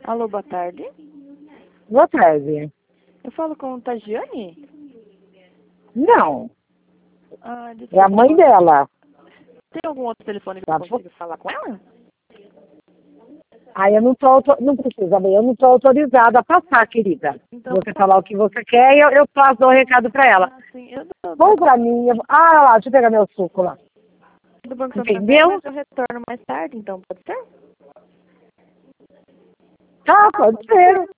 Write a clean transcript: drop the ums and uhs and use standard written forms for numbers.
Alô, boa tarde. Boa tarde. Eu falo com a Tagiane? Não, Ah, é desculpa. a mãe dela. Tem algum outro telefone que Tá eu bom? consiga falar com ela? Aí eu não precisa, eu não tô autorizada a passar, querida. Então, Você falar o que você quer e eu passo, dou o recado pra ela. sim, eu dou Bom pra mim, lá, deixa eu pegar meu suco lá. do Banco Entendeu? Santander, mas eu retorno mais tarde, então pode ser? Tá, pode ser.